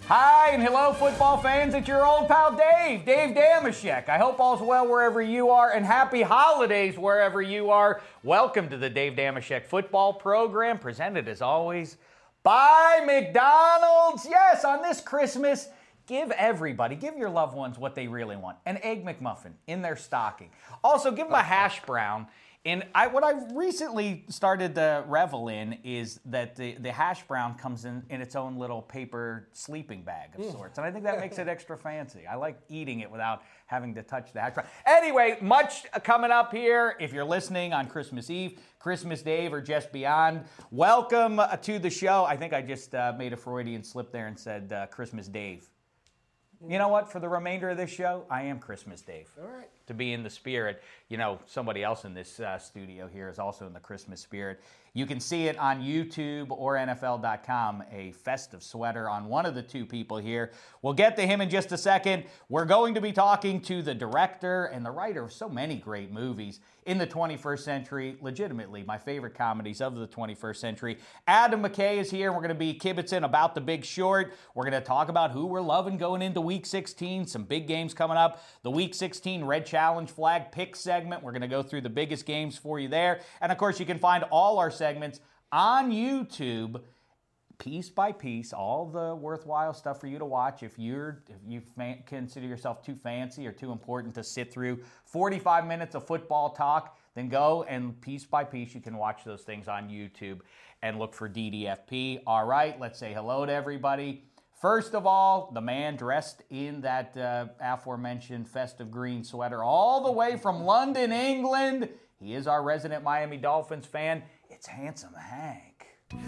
Hi and hello, football fans. It's your old pal Dave Dameshek. I hope all's well wherever you are, and happy holidays wherever you are. Welcome to the Dave Dameshek football program, presented as always by McDonald's. Yes, on this Christmas, give your loved ones what they really want, an Egg McMuffin in their stocking. Also, give them a hash brown. And what I recently started to revel in is that the hash brown comes in its own little paper sleeping bag of sorts. And I think that makes it extra fancy. I like eating it without having to touch the hash brown. Anyway, much coming up here. If you're listening on Christmas Eve, Christmas Dave, or just beyond, welcome to the show. I think I just made a Freudian slip there and said Christmas Dave. You know what? For the remainder of this show, I am Christmas Dave. All right. To be in the spirit. You know, somebody else in this studio here is also in the Christmas spirit. You can see it on YouTube or NFL.com, a festive sweater on one of the two people here. We'll get to him in just a second. We're going to be talking to the director and the writer of so many great movies in the 21st century, legitimately my favorite comedies of the 21st century. Adam McKay is here. We're going to be kibitzing about The Big Short. We're going to talk about who we're loving going into Week 16, some big games coming up. The Week 16 Red Challenge Flag Pick segment. We're going to go through the biggest games for you there. And, of course, you can find all our segments on YouTube, piece by piece, all the worthwhile stuff for you to watch. If you consider yourself too fancy or too important to sit through 45 minutes of football talk, then go and piece by piece you can watch those things on YouTube and look for DDFP. All right, let's say hello to everybody. First of all, the man dressed in that aforementioned festive green sweater all the way from London, England. He is our resident Miami Dolphins fan. It's Handsome Hank.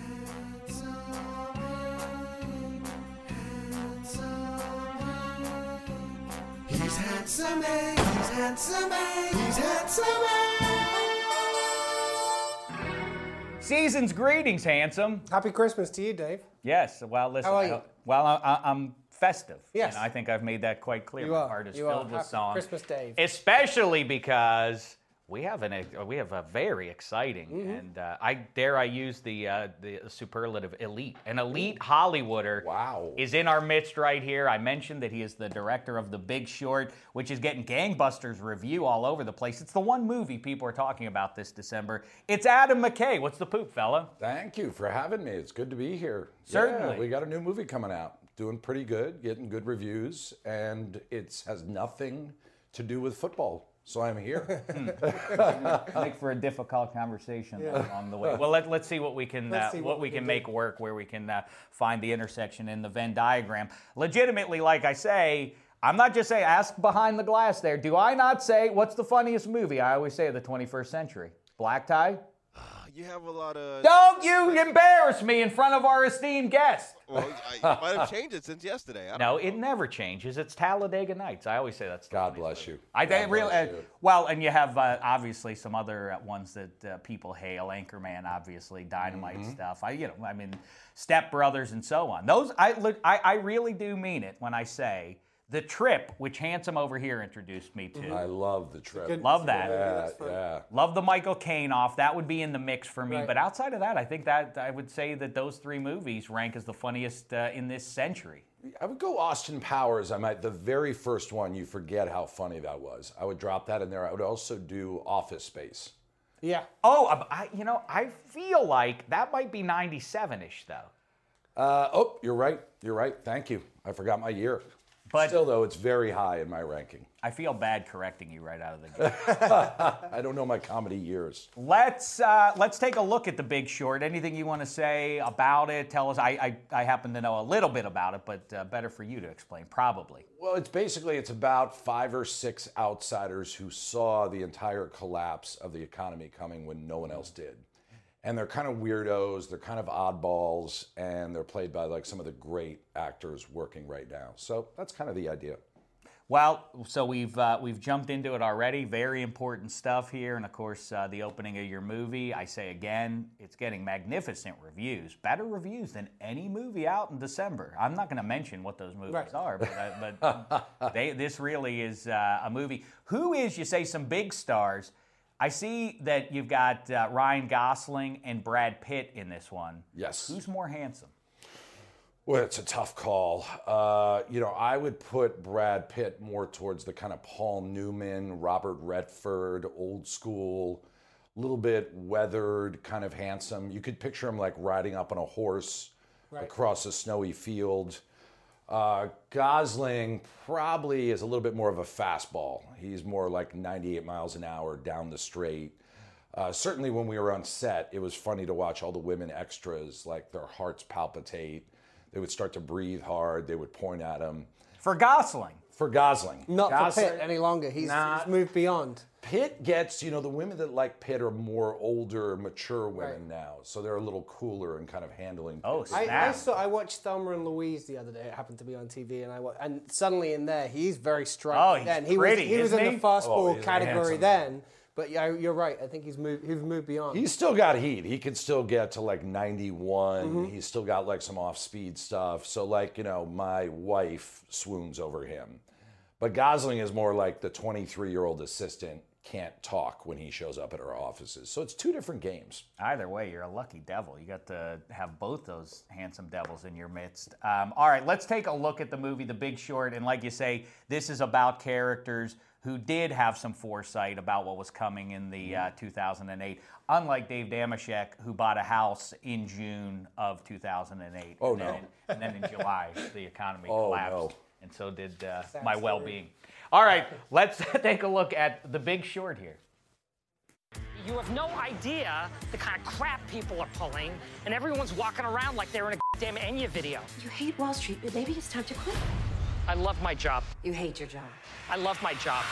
He's handsome Hank, he's handsome Hank, he's handsome Hank. Season's greetings, Handsome. Happy Christmas to you, Dave. Yes, well, listen. How are you? I'm festive. Yes. And I think I've made that quite clear. You My are. heart is You filled are. with song. Christmas Dave. Especially because we have a very exciting and I use the superlative elite. An elite Hollywooder is in our midst right here. I mentioned that he is the director of The Big Short, which is getting gangbusters review all over the place. It's the one movie people are talking about this December. It's Adam McKay. What's the poop, fella? Thank you for having me. It's good to be here. Certainly. Yeah, we got a new movie coming out. Doing pretty good, getting good reviews, and it has nothing to do with football. So I'm here. Make for a difficult conversation along the way. Well, let's see what we can make work, where we can find the intersection in the Venn diagram. Legitimately, like I say, I'm not just saying ask behind the glass there. Do I not say what's the funniest movie? I always say of the 21st century. Black Tie? You have a lot of... Don't you embarrass me in front of our esteemed guest. Well, you might have changed it since yesterday. No, it never changes. It's Talladega Nights. I always say that's the God funniest bless you. I think God really bless you. well, and you have obviously some other ones that people hail. Anchorman, obviously, Dynamite stuff. Step Brothers and so on. Those I really do mean it when I say The Trip, which Handsome over here introduced me to. I love The Trip. Love that. Yeah. Love the Michael Caine off. That would be in the mix for me. Right. But outside of that, I think that I would say that those three movies rank as the funniest in this century. I would go Austin Powers. The very first one, you forget how funny that was. I would drop that in there. I would also do Office Space. Yeah. Oh, I feel like that might be 97-ish, though. You're right. You're right. Thank you. I forgot my year. But still, though, it's very high in my ranking. I feel bad correcting you right out of the gate. I don't know my comedy years. Let's take a look at The Big Short. Anything you want to say about it? Tell us. I happen to know a little bit about it, but better for you to explain, probably. Well, it's about 5 or 6 outsiders who saw the entire collapse of the economy coming when no one else did. And they're kind of weirdos, they're kind of oddballs, and they're played by like some of the great actors working right now. So that's kind of the idea. Well, so we've jumped into it already. Very important stuff here, and of course, the opening of your movie. I say again, it's getting magnificent reviews, better reviews than any movie out in December. I'm not going to mention what those movies are, but this really is a movie. Who is, you say, some big stars? I see that you've got Ryan Gosling and Brad Pitt in this one. Yes. Who's more handsome? Well, it's a tough call. I would put Brad Pitt more towards the kind of Paul Newman, Robert Redford, old school, little bit weathered, kind of handsome. You could picture him like riding up on a horse across a snowy field. Gosling probably is a little bit more of a fastball. He's more like 98 miles an hour down the straight. Certainly when we were on set, it was funny to watch all the women extras, like their hearts palpitate. They would start to breathe hard. They would point at him. For Gosling. For Gosling. Not Gosling, for Pitt any longer. He's moved beyond. Pitt gets, the women that like Pitt are more older, mature women now. So they're a little cooler and kind of handling things. I watched Thelma and Louise the other day. It happened to be on TV, and suddenly in there, he's very striking. Oh, he's he pretty, was in the fastball he's category handsome. then. But yeah, you're right. I think he's moved beyond. He's still got heat. He can still get to like 91. He's still got like some off-speed stuff. So my wife swoons over him. But Gosling is more like the 23-year-old assistant can't talk when he shows up at our offices. So it's two different games. Either way, you're a lucky devil. You got to have both those handsome devils in your midst. All right, let's take a look at the movie The Big Short. And like you say, this is about characters who did have some foresight about what was coming in the 2008, unlike Dave Damashek, who bought a house in June of 2008. Oh, and then in July, the economy Oh, collapsed. no. And so did my well-being. All right, let's take a look at The Big Short here. You have no idea the kind of crap people are pulling, and everyone's walking around like they're in a damn Enya video. You hate Wall Street, but maybe it's time to quit. I love my job. You hate your job. I love my job.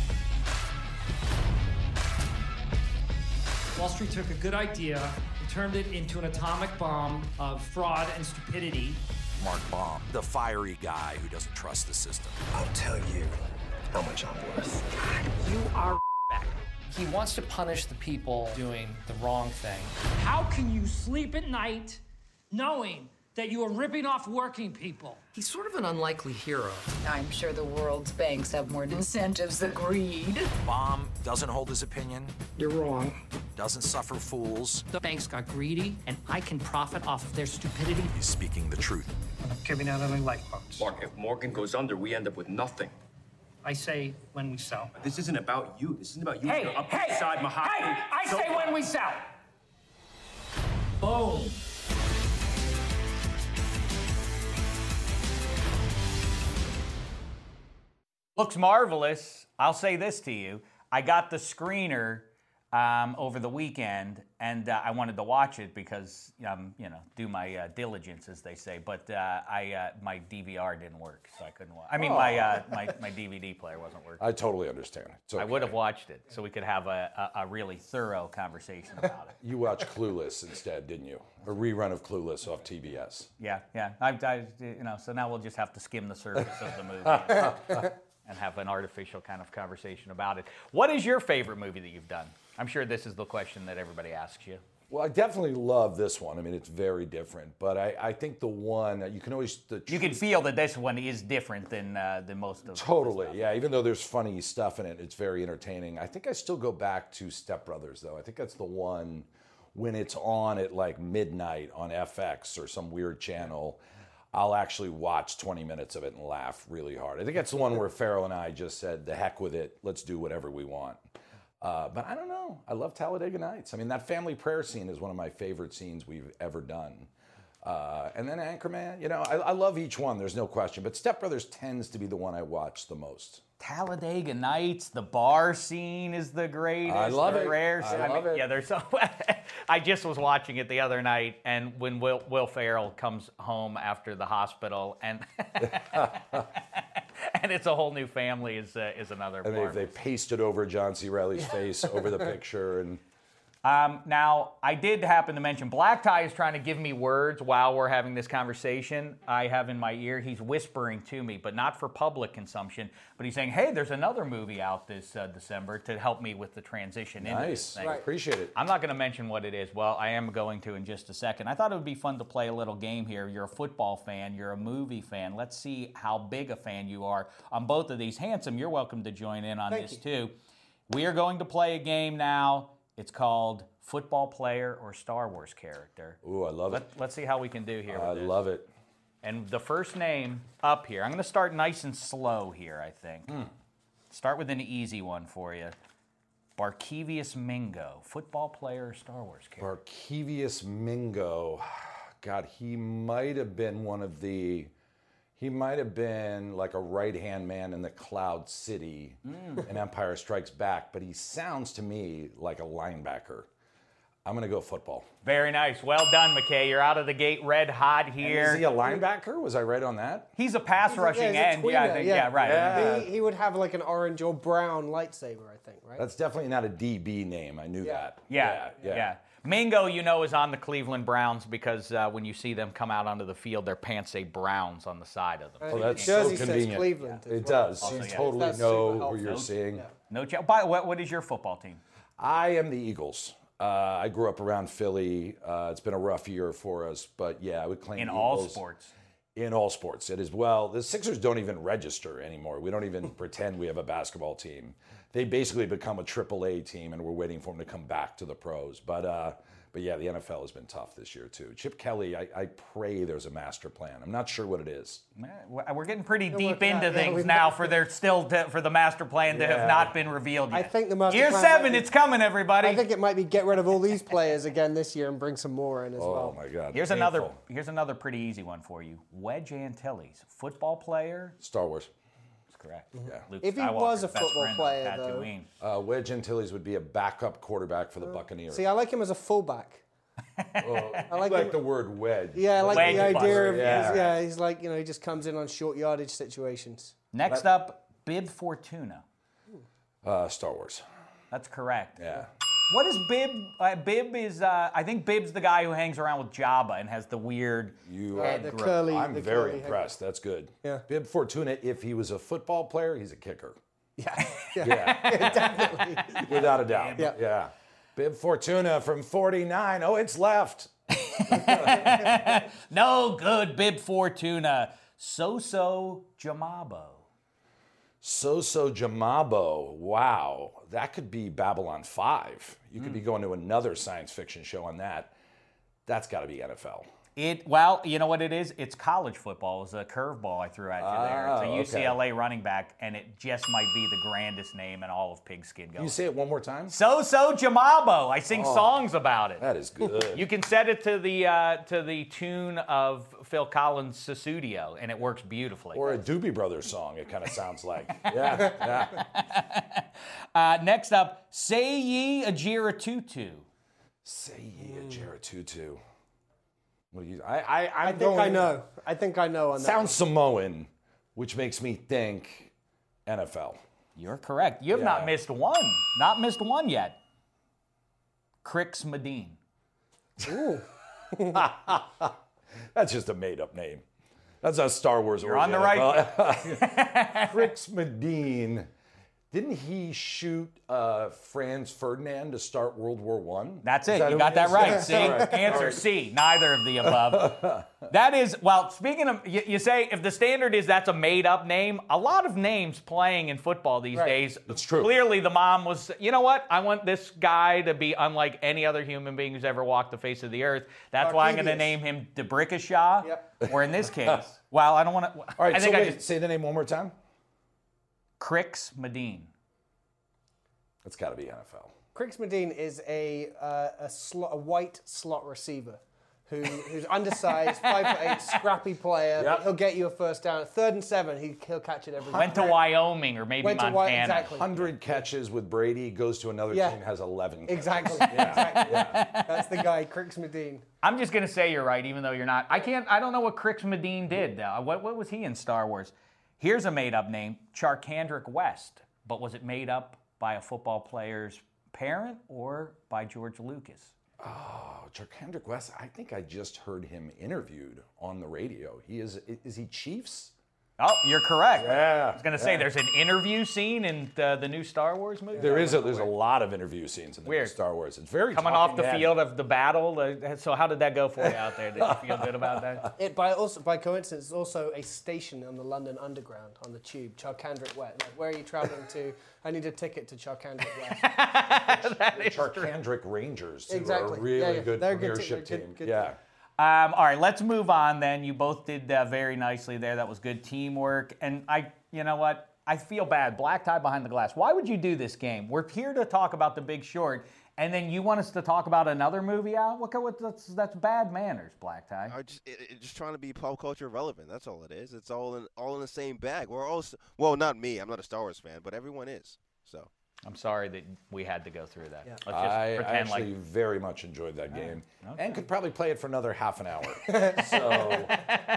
Wall Street took a good idea and turned it into an atomic bomb of fraud and stupidity. Mark Baum, the fiery guy who doesn't trust the system. I'll tell you how much I'm worth. You are back. He wants to punish the people doing the wrong thing. How can you sleep at night knowing that you are ripping off working people? He's sort of an unlikely hero. I'm sure the world's banks have more incentives than greed. Baum doesn't hold his opinion, You're wrong. doesn't suffer fools. The banks got greedy, and I can profit off of their stupidity. He's speaking the truth. I'm not giving out any lifeboats. Mark, if Morgan goes under, we end up with nothing. I say when we sell. This isn't about you. This isn't about you. Hey, You're up hey, beside Mahogany. hey! I say when we sell. Boom. Looks marvelous. I'll say this to you. I got the screener over the weekend, and I wanted to watch it because, do my diligence, as they say. But my DVR didn't work, so I couldn't watch. I mean, my DVD player wasn't working. I totally understand. It's okay. I would have watched it, so we could have a really thorough conversation about it. You watched Clueless instead, didn't you? A rerun of Clueless off TBS. Yeah. So now we'll just have to skim the surface of the movie and have an artificial kind of conversation about it. What is your favorite movie that you've done? I'm sure this is the question that everybody asks you. Well, I definitely love this one. I mean, it's very different, but I think the one you can always you can feel that this one is different than most of totally. Yeah, even though there's funny stuff in it, it's very entertaining. I think I still go back to Step Brothers though. I think that's the one when it's on at like midnight on FX or some weird channel. I'll actually watch 20 minutes of it and laugh really hard. I think that's the one where Farrell and I just said, "The heck with it, let's do whatever we want." But I don't know. I love Talladega Nights. I mean, that family prayer scene is one of my favorite scenes we've ever done. And then Anchorman, I love each one, there's no question. But Step Brothers tends to be the one I watch the most. Talladega Nights, the bar scene is the greatest. I love it. I love it. Yeah, there's so. I just was watching it the other night, and when Will Ferrell comes home after the hospital, and and it's a whole new family is another. And they pasted over John C. Reilly's face over the picture and. Now, I did happen to mention, Black Tie is trying to give me words while we're having this conversation. I have in my ear, he's whispering to me, but not for public consumption. But he's saying, hey, there's another movie out this December to help me with the transition into this thing. Nice, appreciate it. I'm not going to mention what it is. Well, I am going to in just a second. I thought it would be fun to play a little game here. You're a football fan, you're a movie fan. Let's see how big a fan you are on both of these. Handsome, you're welcome to join in on this too. We are going to play a game now. It's called Football Player or Star Wars Character. Ooh, I love it. Let's see how we can do here. I love it. And the first name up here, I'm going to start nice and slow here, I think. Start with an easy one for you. Barkevious Mingo, football player, Star Wars character. Barkevious Mingo. God, he might have been he might have been like a right-hand man in the Cloud City in Empire Strikes Back, but he sounds to me like a linebacker. I'm going to go football. Very nice. Well done, McKay. You're out of the gate red hot here. And is he a linebacker? Was I right on that? He's a pass rushing he's a end. tweener, I think, right. Yeah. He would have like an orange or brown lightsaber, I think, right? That's definitely not a DB name. I knew that. Yeah. Mingo, is on the Cleveland Browns because when you see them come out onto the field, their pants say Browns on the side of them. Oh, that's Jersey so says convenient. Cleveland as It well. does. Also, You yeah. totally That's know super who you're helpful. seeing. Yeah. No doubt. What is your football team? I am the Eagles. I grew up around Philly. It's been a rough year for us, but yeah, I would claim In the all Eagles. sports. In all sports. It is, well, the Sixers don't even register anymore. We don't even pretend we have a basketball team. They basically become a AAA team, and we're waiting for them to come back to the pros. But yeah, the NFL has been tough this year, too. Chip Kelly, I pray there's a master plan. I'm not sure what it is. We're getting pretty deep working into out. Yeah, things we've now got- for the master plan to have not been revealed yet. I think the master Year plan 7, might be- it's coming, everybody. I think it might be get rid of all these players again this year and bring some more in as Oh, well. my God. Here's Painful. another pretty easy one for you. Wedge Antilles, football player. Star Wars. That's correct. Yeah. Luke If he Skywalker's was a best football friend on player, though- Tatooine. Wedge Antilles would be a backup quarterback for the Buccaneers. See, I like him as a fullback. I like like him- the word wedge. Yeah, I like Wedge the idea buster, of yeah. he's like, he just comes in on short yardage situations. Next up, Bib Fortuna. Star Wars. That's correct. Yeah. What is Bib? Bib is, I think Bib's the guy who hangs around with Jabba and has the weird head the grip. curly. I'm the very curly head. impressed. That's good. Yeah. Bib Fortuna, if he was a football player, he's a kicker. Yeah. Yeah. Definitely. Without a doubt. Yeah. Yeah. Bib Fortuna from 49. Oh, it's left. No good, Bib Fortuna. So Jamabo. Soso Jamabo. Wow. That could be Babylon 5. You could be going to another science fiction show on that. That's got to be NFL. Well, you know what it is? It's college football. It was a curveball I threw at you there. It's a okay. UCLA running back, and it just might be the grandest name in all of Pigskin Can Going. you say it one more time? So Jamabo. I sing songs about it. That is good. You can set it to the tune of Phil Collins' Susudio, and it works beautifully. Or a Doobie Brothers song, it kind of sounds like. Yeah. Next up, Say Ye Ajira Tutu. Say ye a Jaratutu. I I think I know. I think I know on that. Sounds Samoan, which makes me think NFL. You're correct. You have not missed one. Not missed one yet. Crix Medine. Ooh. That's just a made-up name. That's a Star Wars. You're on the right. Crix Medine. Didn't he shoot Franz Ferdinand to start World War I? That's it. Is You who got it that is? right. Yeah. See? All right. Answer C. Neither of the above. That is, well, speaking of, you say if the standard is that's a made-up name, a lot of names playing in football these days. That's true. Clearly the mom was, you know what? I want this guy to be unlike any other human being who's ever walked the face of the earth. That's why I'm going to Arcavius. name him Debrickashaw. Yep. Or in this case, well, I don't want to. All right, I think so I wait, just, say the name one more time. Crix Medine. That's got to be NFL. Crix Medine is a white slot receiver who's undersized, 5'8", scrappy player. Yep. He'll get you a first down. At 3rd and 7, he'll catch it every time. Went to Wyoming or maybe Went to Montana. exactly. 100 catches with Brady, goes to another Yeah. team, has 11 catches. Exactly. Exactly. That's the guy, Crix Medine. I'm just gonna say you're right, even though you're not. I don't know what Crix Medine did. What was he in Star Wars? Here's a made-up name, Charkandrick West. But was it made up by a football player's parent or by George Lucas? Oh, Charkandrick West, I think I just heard him interviewed on the radio. Is he Chiefs? Oh, you're correct. Yeah. I was gonna say there's an interview scene in the new Star Wars movie. There's a lot of interview scenes in the new Weird. Star Wars. It's very Coming off the talking head. field of the battle. So how did that go for you out there? Did you feel good about that? It by coincidence is also a station on the London Underground on the tube, Charkandrick West. Like, where are you travelling to? I need a ticket to Charkandrick West. That is true. Charkandrick Rangers, who are Exactly. a really Yeah, yeah. good They're a good premiership team. team. Good Yeah. All right, let's move on then. You both did very nicely there. That was good teamwork. And you know what? I feel bad. Black tie behind the glass. Why would you do this game? We're here to talk about The Big Short, and then you want us to talk about another movie out? That's bad manners, Black tie. Just trying to be pop culture relevant. That's all it is. It's all in the same bag. We're all well, not me. I'm not a Star Wars fan, but everyone is. So. I'm sorry that we had to go through that. Yeah. Let's just I pretend actually very much enjoyed that game, okay. and could probably play it for another half an hour. So,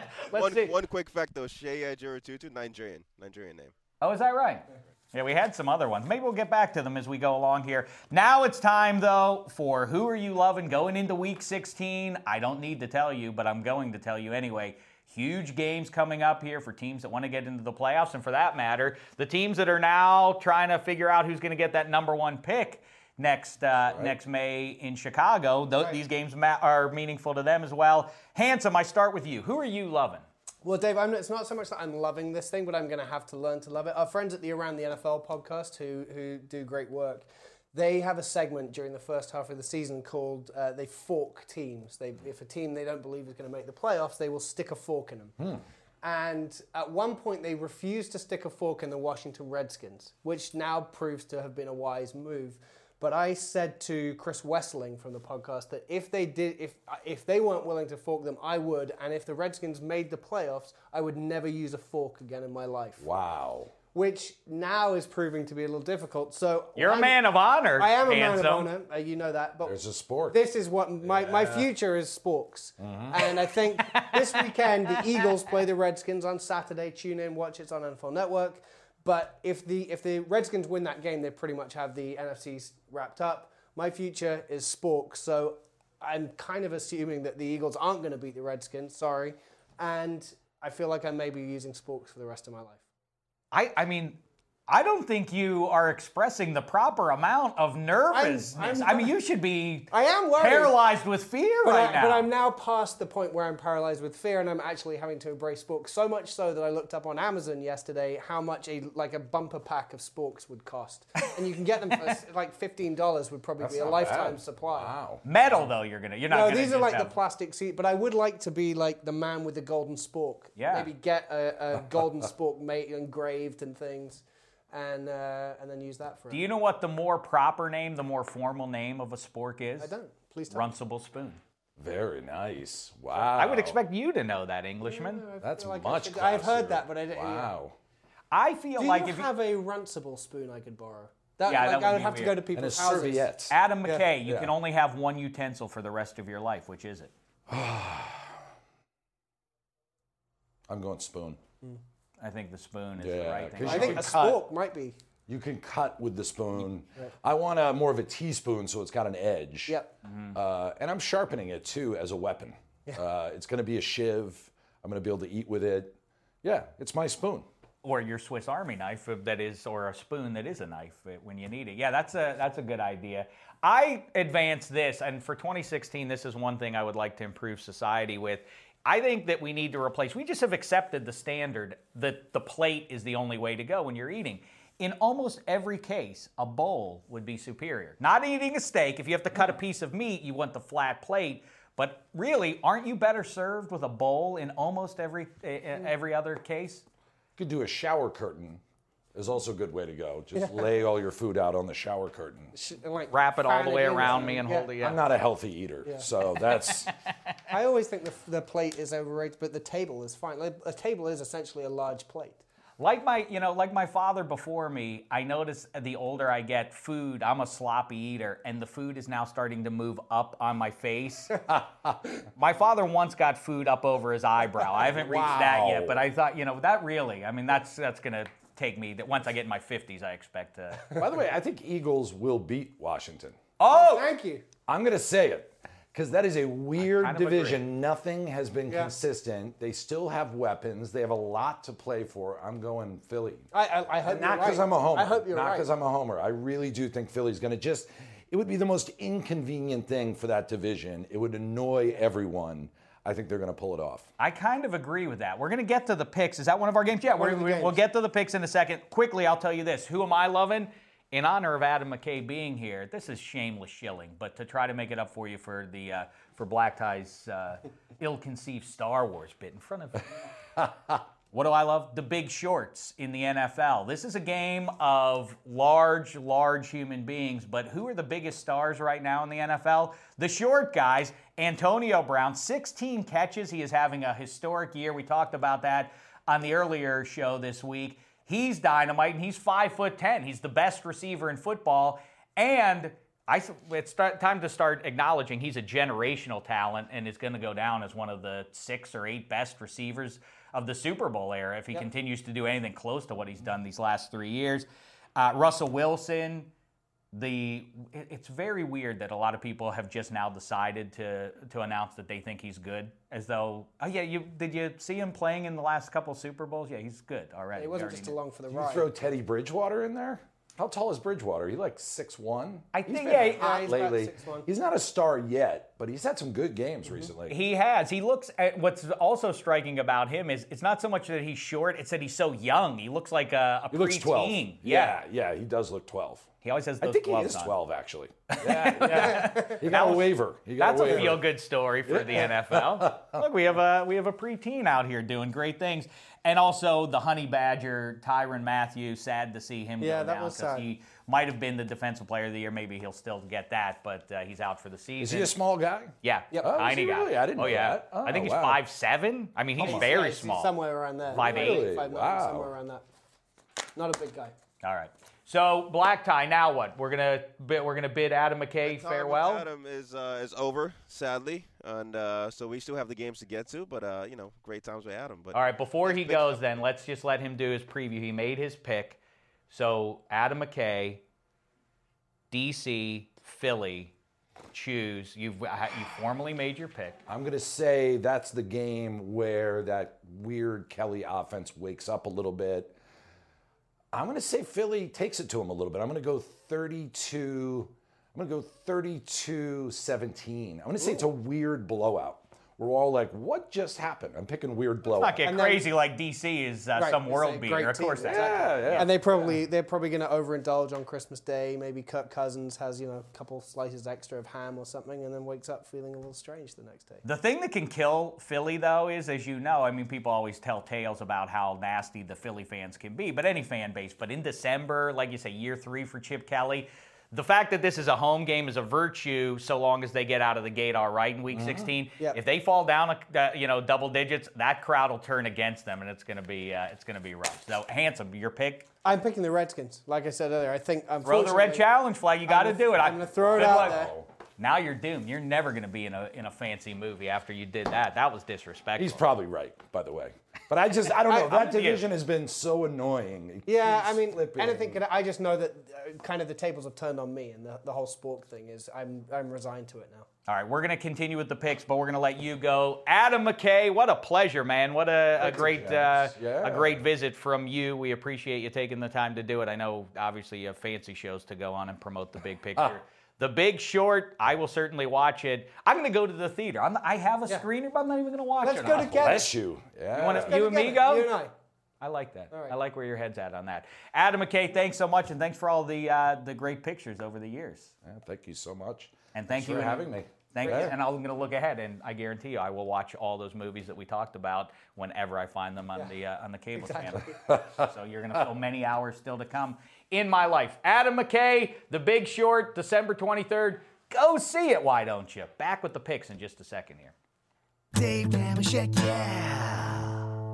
one quick fact though: Shea Juratutu, Nigerian name. Oh, is that right? Yeah, we had some other ones. Maybe we'll get back to them as we go along here. Now it's time, though, for Who Are You Loving? Going into Week 16. I don't need to tell you, but I'm going to tell you anyway. Huge games coming up here for teams that want to get into the playoffs. And for that matter, the teams that are now trying to figure out who's going to get that number one pick next May in Chicago. These games are meaningful to them as well. Handsome, I start with you. Who are you loving? Well, Dave, it's not so much that I'm loving this thing, but I'm going to have to learn to love it. Our friends at the Around the NFL podcast, who do great work, they have a segment during the first half of the season called they fork teams. If a team they don't believe is going to make the playoffs, they will stick a fork in them. And at one point, they refused to stick a fork in the Washington Redskins, which now proves to have been a wise move. But I said to Chris Wessling from the podcast that if they weren't willing to fork them, I would. And if the Redskins made the playoffs, I would never use a fork again in my life. wow. Which now is proving to be a little difficult. So You're a man of honor. I am a Handsome. man of honor. You know that. But There's a sport. This is what my future is sporks. And I think this weekend the Eagles play the Redskins on Saturday. Tune in, watch it on NFL Network. But if the Redskins win that game, they pretty much have the NFC wrapped up. My future is sporks. So I'm kind of assuming that the Eagles aren't going to beat the Redskins. Sorry. And I feel like I may be using sporks for the rest of my life. I mean, I don't think you are expressing the proper amount of nervousness. I mean, you should be paralyzed with fear right now. But I'm now past the point where I'm paralyzed with fear, and I'm actually having to embrace sporks. So much so that I looked up on Amazon yesterday how much a bumper pack of sporks would cost. And you can get them for like $15 would probably be a lifetime supply. Wow. Metal, though, you're not going to. No, these are like the plastic seat, but I would like to be like the man with the golden spork. Yeah. Maybe get a golden spork made engraved and things. And then use that for. Do you know what the more proper name, the more formal name of a spork is? I don't. Please tell me. Runcible spoon. Very nice. Wow. I would expect you to know that, Englishman. That's like much classier. I've heard that, but I don't. Wow. I feel Do like you if have a runcible spoon I could borrow? that would I would be have to go to people's And a houses. serviette. Adam McKay, you can only have one utensil for the rest of your life. Which is it? I'm going spoon. I think the spoon is the right thing. I think a spork might be. You can cut with the spoon. I want more of a teaspoon so it's got an edge. Yep. And I'm sharpening it too as a weapon. It's going to be a shiv. I'm going to be able to eat with it. Yeah, it's my spoon. Or your Swiss Army knife that is, or a spoon that is a knife when you need it. Yeah, that's a good idea. I advance this, and for 2016, this is one thing I would like to improve society with. I think that we need to replace. We just have accepted the standard that the plate is the only way to go when you're eating. In almost every case, a bowl would be superior. Not eating a steak. If you have to cut a piece of meat, you want the flat plate. But really, aren't you better served with a bowl in almost every other case? You could do a shower curtain. Is also a good way to go. Just lay all your food out on the shower curtain. Wrap it all the way around me and hold it. I'm not a healthy eater, so that's... I always think the plate is overrated, but the table is fine. Like, a table is essentially a large plate. Like my father before me, I notice the older I get, I'm a sloppy eater, and the food is now starting to move up on my face. My father once got food up over his eyebrow. I haven't reached that yet, but I thought, that really, that's going to take me, that once I get in my 50s, I expect to. By the way, I think Eagles will beat Washington. Oh! Thank you. I'm going to say it. Because that is a weird kind of division. agree. Nothing has been consistent. They still have weapons. They have a lot to play for. I'm going Philly. I hope Not you're because right. I'm a homer. I hope you're Not right. because I'm a homer. I really do think Philly's going to it would be the most inconvenient thing for that division. It would annoy everyone. I think they're going to pull it off. I kind of agree with that. We're going to get to the picks. Is that one of our games? Yeah, One of the games. we'll get to the picks in a second. Quickly, I'll tell you this. Who am I loving? in honor of Adam McKay being here, this is shameless shilling, but to try to make it up for you for the for Black Tie's ill-conceived Star Wars bit in front of you. What do I love? The Big Shorts in the NFL. This is a game of large human beings, but who are the biggest stars right now in the NFL? The short guys. Antonio Brown, 16 catches. He is having a historic year. We talked about that on the earlier show this week. He's dynamite, and he's 5'10". He's the best receiver in football, and it's time to start acknowledging he's a generational talent and is going to go down as one of the 6 or 8 best receivers of the Super Bowl era if he continues to do anything close to what he's done these last 3 years. Russell Wilson, it's very weird that a lot of people have just now decided to announce that they think he's good, as though, did you see him playing in the last couple of Super Bowls? Yeah, he's good already. It wasn't just along for the ride. You throw Teddy Bridgewater in there? How tall is Bridgewater? He like 6'1"? I think, he's lately. about 6'1". He's not a star yet, but he's had some good games recently. He has. He looks at what's also striking about him is it's not so much that he's short, it's that he's so young. He looks like a He looks 12. preteen. Yeah, he does look 12. He always has those I think he gloves is on. 12, actually. Yeah. He got a waiver. That's a feel-good story for the NFL. Look, we have a preteen out here doing great things. And also the Honey Badger, Tyrann Mathieu, sad to see him go that down was because sad. he might have been the Defensive Player of the Year. Maybe he'll still get that, but he's out for the season. Is he a small guy? Yeah, Oh, tiny is he guy. really? I didn't know that. I think he's wow. 5'7". I mean, he's very small. He's somewhere around there. 5'8". Really? 5'9", Wow. somewhere around that. Not a big guy. All right. So Black Tie. Now what? We're gonna bid Adam McKay farewell. Adam is over, sadly, and so we still have the games to get to. But great times with Adam. But all right. Before he goes, then let's just let him do his preview. He made his pick. So Adam McKay, DC, Philly. Choose. You formally made your pick. I'm going to say that's the game where that weird Kelly offense wakes up a little bit. I'm going to say Philly takes it to him a little bit. I'm going to go 32. I'm going to go 32-17. I'm going to say it's a weird blowout. We're all like, what just happened? I'm picking weird blowout. Let's not get crazy like DC is some world beater. Of course, yeah. And they're probably going to overindulge on Christmas Day. Maybe Kirk Cousins has a couple slices extra of ham or something, and then wakes up feeling a little strange the next day. The thing that can kill Philly, though, is, as you know, I mean, people always tell tales about how nasty the Philly fans can be, but any fan base. But in December, like you say, year 3 for Chip Kelly, the fact that this is a home game is a virtue so long as they get out of the gate all right in Week 16. Yep. If they fall down, double digits, that crowd will turn against them, and it's going to be rough. So, Handsome, your pick? I'm picking the Redskins. Like I said earlier, I think throw the red challenge flag. You got to do it. I'm going to throw it out there. Now you're doomed. You're never going to be in a fancy movie after you did that. That was disrespectful. He's probably right, by the way. But I don't know. That division has been so annoying. Yeah, I mean, anything. I just know that kind of the tables have turned on me, and the whole Spork thing is I'm resigned to it now. All right, we're going to continue with the picks, but we're going to let you go. Adam McKay, what a pleasure, man. What a great visit from you. We appreciate you taking the time to do it. I know, obviously, you have fancy shows to go on and promote the big picture. The Big Short, I will certainly watch it. I'm going to go to the theater. I have a screener, but I'm not even going to watch it. Let's go together. Bless you. Yeah. You and me go? You and I like that. All right. I like where your head's at on that. Adam McKay, thanks so much, and thanks for all the great pictures over the years. Yeah, thank you so much. And thank you for having me. Thank you. And I'm going to look ahead, and I guarantee you I will watch all those movies that we talked about whenever I find them on the cable channel. So you're going to feel many hours still to come in my life. Adam McKay, The Big Short, December 23rd. Go see it, why don't you? Back with the picks in just a second here. Dave Damashek, yeah.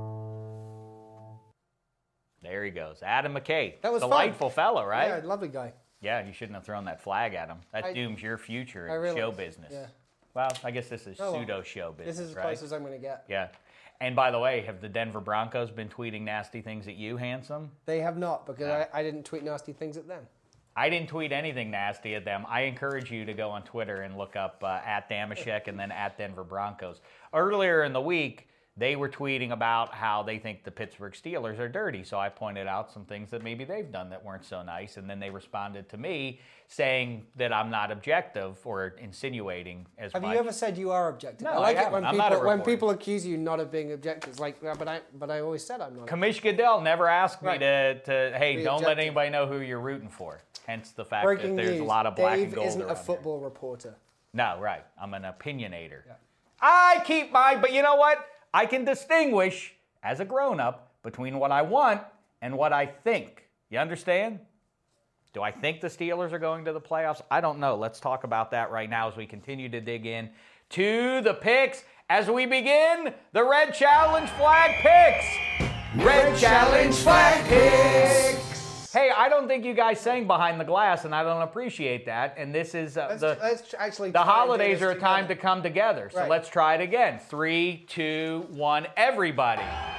There he goes. Adam McKay. That was delightful fellow, right? Yeah, lovely guy. Yeah, you shouldn't have thrown that flag at him. That dooms your future in realize. show business. Yeah. Well, I guess this is pseudo show business, This is as right? close as I'm going to get. Yeah. And by the way, have the Denver Broncos been tweeting nasty things at you, Handsome? They have not, because I didn't tweet nasty things at them. I didn't tweet anything nasty at them. I encourage you to go on Twitter and look up at Damashek and then at Denver Broncos. Earlier in the week, they were tweeting about how they think the Pittsburgh Steelers are dirty. So I pointed out some things that maybe they've done that weren't so nice. And then they responded to me saying that I'm not objective or insinuating as much. Have you ever said you are objective? No, I like I it when haven't. I'm not a when reporter. people accuse you not of being objective. It's like, but I always said I'm not. Kamish Goodell never asked me Right. to hey, Be don't let objective. anybody know who you're rooting for. Hence the fact Breaking that there's news. a lot of black Dave and gold isn't around a here. football reporter. No, right. I'm an opinionator. I keep but you know what? I can distinguish as a grown-up between what I want and what I think. You understand? Do I think the Steelers are going to the playoffs? I don't know. Let's talk about that right now as we continue to dig in to the picks as we begin the Red Challenge Flag Picks. Red Challenge Flag Picks. Hey, I don't think you guys sang Behind the Glass, and I don't appreciate that. And this is Let's actually the try and do holidays this are a time to together. come together. So Right. let's try it again. 3, 2, 1, everybody.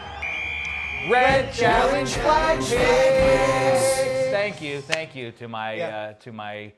Red Challenge Flag Picks. Thank you to my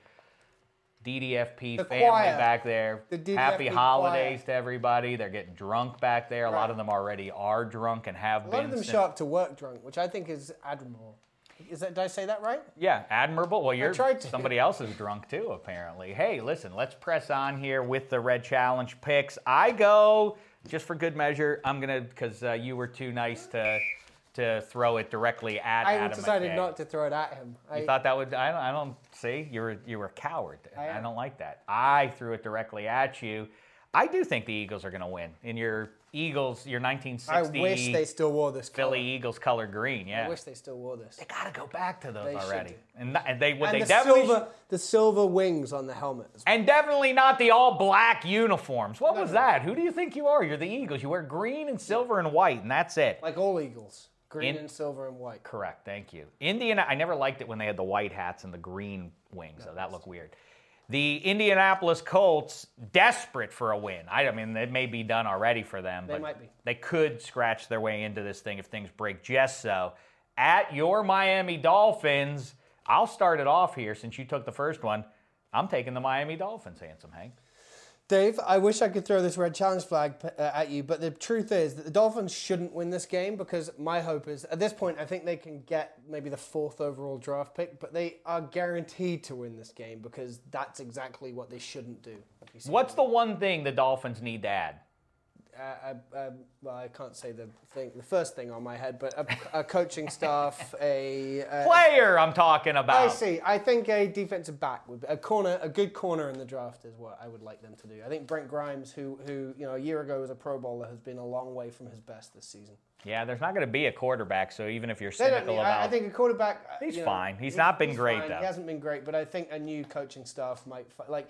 DDFP The family choir. back there. The DDFP Happy holidays choir. to everybody. They're getting drunk back there. A lot of them already are drunk and have A been. lot of them since- show up to work drunk, which I think is admirable. Did I say that right? Yeah, admirable. Well, you're tried to. somebody else is drunk too, apparently. Hey, listen, let's press on here with the Red Challenge picks. I go just for good measure. I'm gonna because you were too nice to throw it directly at I Adam decided McKay. not to throw it at him. You thought that would? I don't see. You were a coward. I don't like that. I threw it directly at you. I do think the Eagles are going to win in your Eagles, your 1960. I wish they still wore this color. Philly Eagles color green. Yeah, I wish they still wore this. they got to go back to those They should already. do. And they And they the definitely silver wings on the helmet as well. and definitely not the all black uniforms. What was that? Who do you think you are? You're the Eagles. You wear green and silver and white, and that's it. Like all Eagles. Green and silver and white. Correct. Thank you. Indiana. I never liked it when they had the white hats and the green wings. So that looked weird. The Indianapolis Colts, desperate for a win. I mean, it may be done already for them, They but might be. they could scratch their way into this thing if things break just so. At your Miami Dolphins, I'll start it off here since you took the first one. I'm taking the Miami Dolphins, Handsome Hank. Dave, I wish I could throw this red challenge flag at you, but the truth is that the Dolphins shouldn't win this game because my hope is, at this point, I think they can get maybe the 4th overall draft pick, but they are guaranteed to win this game because that's exactly what they shouldn't do. What's the one thing the Dolphins need to add? Well, I can't say the first thing on my head, but a coaching staff, Player I'm talking about. I see. I think a defensive back would be a good corner in the draft is what I would like them to do. I think Brent Grimes, who a year ago was a Pro Bowler, has been a long way from his best this season. Yeah, there's not going to be a quarterback, so even if you're They don't cynical need- about I think a quarterback. He's fine. He's not been great, fine. though. He hasn't been great, but I think a new coaching staff might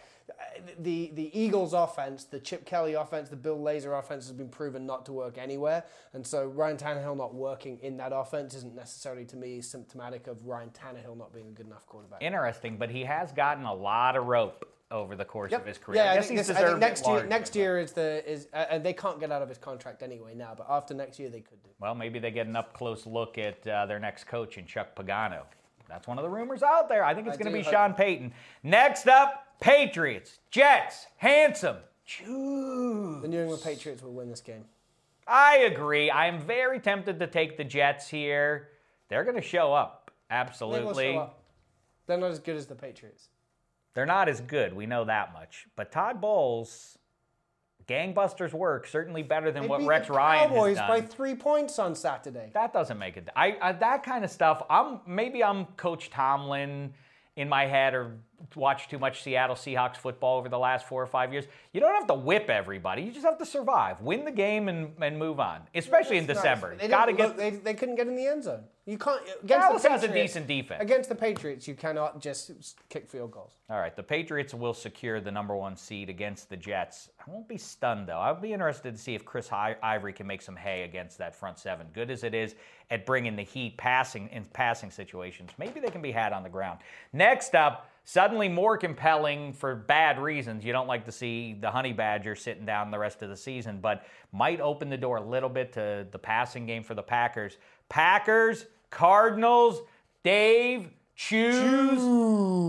the Eagles' offense, the Chip Kelly offense, the Bill Lazor offense has been proven not to work anywhere, and so Ryan Tannehill not working in that offense isn't necessarily to me symptomatic of Ryan Tannehill not being a good enough quarterback. Interesting, but he has gotten a lot of rope over the course of his career. Yeah, I I guess think, he's I think deserved next year is and they can't get out of his contract anyway now, but after next year they could do. Well, maybe they get an up-close look at their next coach in Chuck Pagano. That's one of the rumors out there. I think it's going to be Sean Payton. Next up, Patriots, Jets, Handsome. Choose. The New England Patriots will win this game. I agree. I am very tempted to take the Jets here. They're going to show up. Absolutely. They will show up. They're not as good as the Patriots. They're not as good. We know that much. But Todd Bowles, gangbusters work. Certainly better than They what beat Rex the Ryan Cowboys has by done. 3 points on Saturday. That doesn't make it. That kind of stuff. Maybe I'm Coach Tomlin in my head, or watched too much Seattle Seahawks football over the last 4 or 5 years. You don't have to whip everybody. You just have to survive, win the game, and move on. Especially in That's December. nice. Got to get. They couldn't get in the end zone. You can't. Dallas has a Patriots- decent defense. Against the Patriots, you cannot just kick field goals. All right, the Patriots will secure the number 1 seed against the Jets. I won't be stunned, though. I'll be interested to see if Chris Ivory can make some hay against that front seven. Good as it is at bringing the heat in passing situations, maybe they can be had on the ground. Next up, suddenly more compelling for bad reasons. You don't like to see the Honey Badger sitting down the rest of the season, but might open the door a little bit to the passing game for the Packers. Packers, Cardinals, Dave, choose.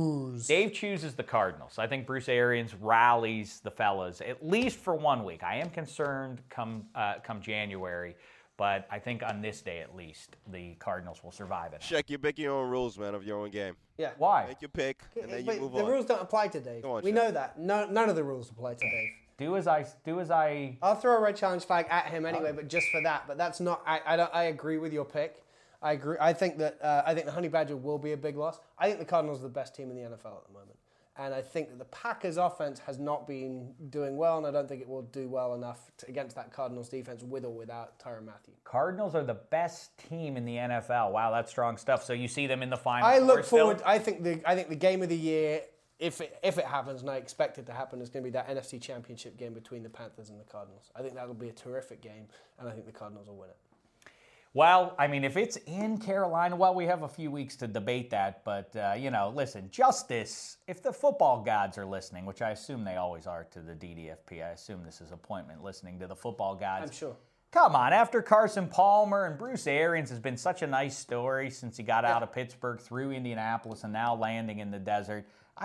Dave chooses the Cardinals. I think Bruce Arians rallies the fellas, at least for 1 week. I am concerned come January, but I think on this day at least, the Cardinals will survive it. Check your own rules, man, of your own game. Yeah. Why? Make your pick, and then you But move the on. rules don't apply to Dave. Go on, We Shaq. know that. None of the rules apply to Dave. Do as I. I'll throw a red challenge flag at him anyway, but just for that. But that's not. I agree with your pick. I agree. I think the Honey Badger will be a big loss. I think the Cardinals are the best team in the NFL at the moment, and I think that the Packers' offense has not been doing well, and I don't think it will do well enough against that Cardinals defense with or without Tyrann Mathieu. Cardinals are the best team in the NFL. Wow, that's strong stuff. So you see them in the final. I look four forward. still? I think the game of the year, if it happens, and I expect it to happen, is going to be that NFC Championship game between the Panthers and the Cardinals. I think that'll be a terrific game, and I think the Cardinals will win it. Well, I mean, if it's in Carolina, well, we have a few weeks to debate that. But, listen, justice, if the football gods are listening, which I assume they always are to the DDFP, I assume this is appointment listening to the football gods. I'm sure. Come on, after Carson Palmer and Bruce Arians has been such a nice story since he got out of Pittsburgh through Indianapolis and now landing in the desert.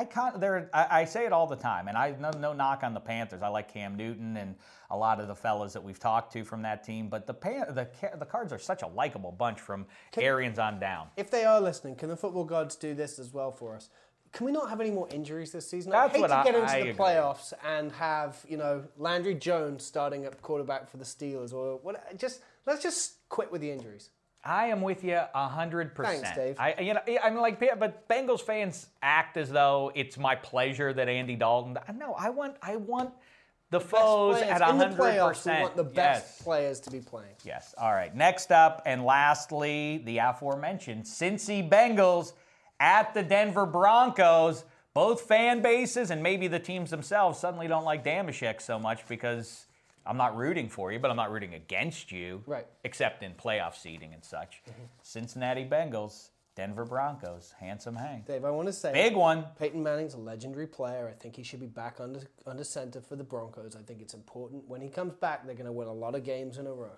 I say it all the time, and I no knock on the Panthers. I like Cam Newton and a lot of the fellas that we've talked to from that team. But the Cards are such a likable bunch from Arians on down. If they are listening, can the football gods do this as well for us? Can we not have any more injuries this season? That's I hate what to get into I the agree. playoffs and have Landry Jones starting at quarterback for the Steelers, or what? Let's just quit with the injuries. I am with you 100%. Thanks, Dave. But Bengals fans act as though it's my pleasure that Andy Dalton. No, I want the foes at 100%. In the playoffs, we want the best players to be playing. Yes. All right. Next up, and lastly, the aforementioned Cincy Bengals at the Denver Broncos. Both fan bases and maybe the teams themselves suddenly don't like Damashek so much because I'm not rooting for you, but I'm not rooting against you. Right. Except in playoff seeding and such. Cincinnati Bengals, Denver Broncos, handsome hang. Dave, I want to say, big one. Peyton Manning's a legendary player. I think he should be back under center for the Broncos. I think it's important. When he comes back, they're going to win a lot of games in a row.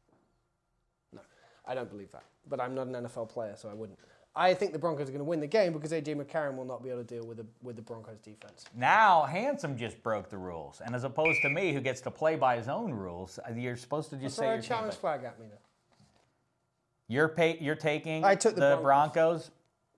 No, I don't believe that. But I'm not an NFL player, so I wouldn't. I think the Broncos are going to win the game because A.J. McCarron will not be able to deal with the Broncos defense. Now, Handsome just broke the rules. And as opposed to me, who gets to play by his own rules, you're supposed to just say your challenge flag at me now. You're taking I took the Broncos.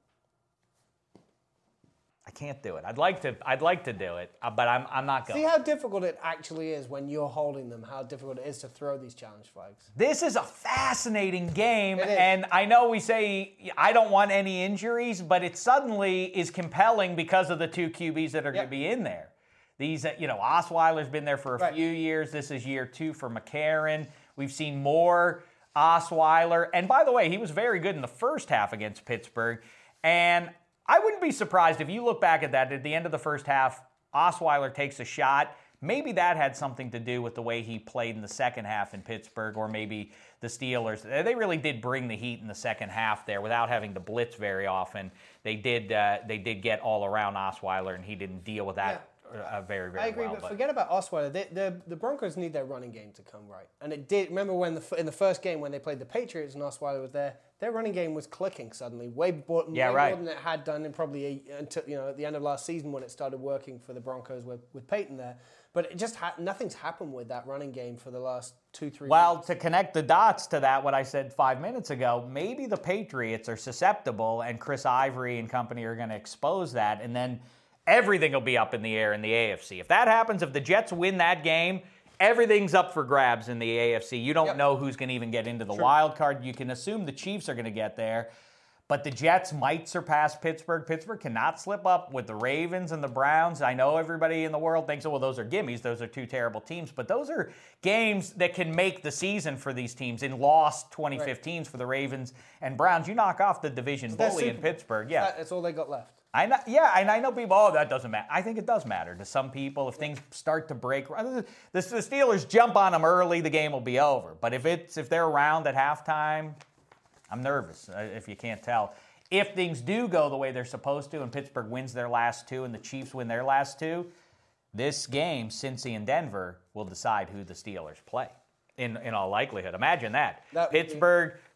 I can't do it. I'd like to do it, but I'm not going. See how difficult it actually is when you're holding them, how difficult it is to throw these challenge flags. This is a fascinating game, It is. and I know we say I don't want any injuries, but it suddenly is compelling because of the two QBs that are going to be in there. These, Osweiler's been there for a few years. This is year 2 for McCarron. We've seen more Osweiler. And by the way, he was very good in the first half against Pittsburgh. And I wouldn't be surprised if you look back at that at the end of the first half, Osweiler takes a shot. Maybe that had something to do with the way he played in the second half in Pittsburgh, or maybe the Steelers. They really did bring the heat in the second half there without having to blitz very often. They did get all around Osweiler, and he didn't deal with that very, very well. I agree, but forget about Osweiler. The Broncos need their running game to come right. And it did. Remember when in the first game when they played the Patriots and Osweiler was there, their running game was clicking suddenly, way more than it had done in probably until at the end of last season when it started working for the Broncos with Peyton there. But it just nothing's happened with that running game for the last 2-3 weeks. Well, to connect the dots to that, what I said 5 minutes ago, maybe the Patriots are susceptible and Chris Ivory and company are going to expose that, and then everything will be up in the air in the AFC. If that happens, if the Jets win that game, everything's up for grabs in the AFC. You don't know who's going to even get into the wild card. You can assume the Chiefs are going to get there. But the Jets might surpass Pittsburgh. Pittsburgh cannot slip up with the Ravens and the Browns. I know everybody in the world thinks, well, those are gimmies. Those are two terrible teams. But those are games that can make the season for these teams. In lost 2015s for the Ravens and Browns, you knock off the division bully in Pittsburgh. Yeah, that's all they got left. And I know people, that doesn't matter. I think it does matter to some people. If things start to break, the Steelers jump on them early, the game will be over. But if they're around at halftime, I'm nervous, if you can't tell. If things do go the way they're supposed to and Pittsburgh wins their last 2 and the Chiefs win their last 2, this game, Cincy and Denver, will decide who the Steelers play in all likelihood. Imagine that. Pittsburgh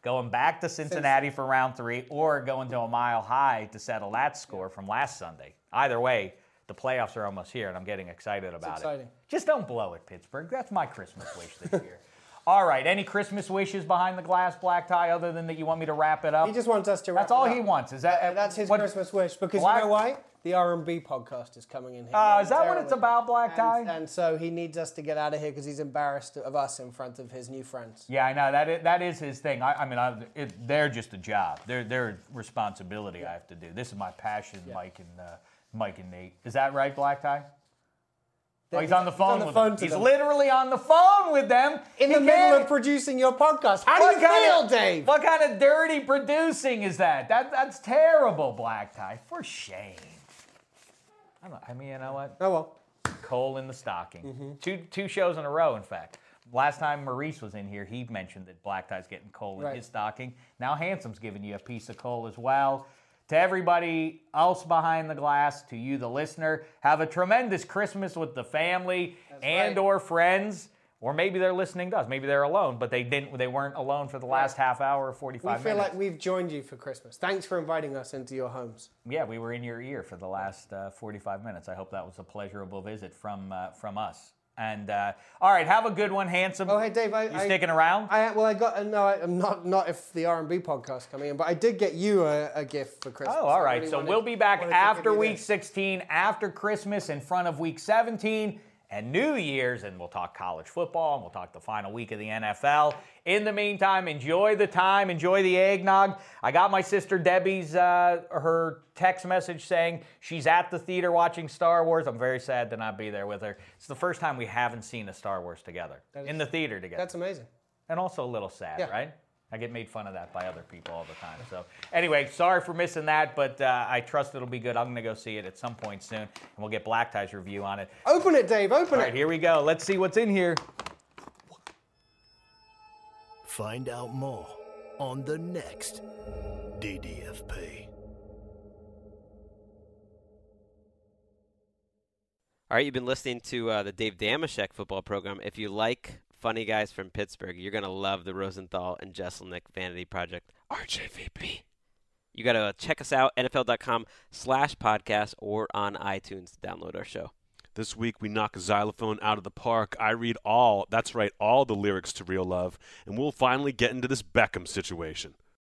going back to Cincinnati for round 3 or going to a Mile High to settle that score from last Sunday. Either way, the playoffs are almost here, and I'm getting excited about it. Just don't blow it, Pittsburgh. That's my Christmas wish this year. All right, any Christmas wishes behind the glass, Black Tie, other than that you want me to wrap it up? He just wants us to wrap That's all it up. he wants. Is that That's his Christmas wish, because you know why? The R&B podcast is coming in here. Is that what it's about, Black Tie? And so he needs us to get out of here because he's embarrassed of us in front of his new friends. Yeah, I know. That is his thing. They're just a job. They're a responsibility I have to do. This is my passion, Mike and Nate. Is that right, Black Tie? Oh, he's on the phone with them. He's literally on the phone with them. In the middle of producing your podcast. How do you feel, Dave? What kind of dirty producing is that? That's terrible, Black Tie. For shame. You know what? Oh, well. Coal in the stocking. Two shows in a row, in fact. Last time Maurice was in here, he mentioned that Black Tie's getting coal in his stocking. Now Handsome's giving you a piece of coal as well. To everybody else behind the glass, to you, the listener, have a tremendous Christmas with the family or friends. Or maybe they're listening to us. Maybe they're alone, but they weren't alone for the last half hour or 45 minutes. We feel like we've joined you for Christmas. Thanks for inviting us into your homes. Yeah, we were in your ear for the last 45 minutes. I hope that was a pleasurable visit from us. And all right, have a good one, Handsome. Oh, hey, Dave, you sticking around? I'm not if the R&B podcast coming in, but I did get you a gift for Christmas. Oh, all right. So we'll be back after Week 16, after Christmas, in front of Week 17. And New Year's, and we'll talk college football, and we'll talk the final week of the NFL. In the meantime, enjoy the time, enjoy the eggnog. I got my sister Debbie's, her text message saying she's at the theater watching Star Wars. I'm very sad to not be there with her. It's the first time we haven't seen a Star Wars together, in the theater together. That's amazing. And also a little sad, right? I get made fun of that by other people all the time. So anyway, sorry for missing that, but I trust it'll be good. I'm going to go see it at some point soon, and we'll get Black Tie's review on it. Open it, Dave. Open it. All right, here we go. Let's see what's in here. Find out more on the next DDFP. All right, you've been listening to the Dave Dameshek football program. If you like funny guys from Pittsburgh, you're going to love the Rosenthal and Jeselnik Vanity Project, RJVP. You got to check us out, NFL.com/podcast or on iTunes to download our show. This week, we knock a xylophone out of the park. I read all the lyrics to Real Love, and we'll finally get into this Beckham situation.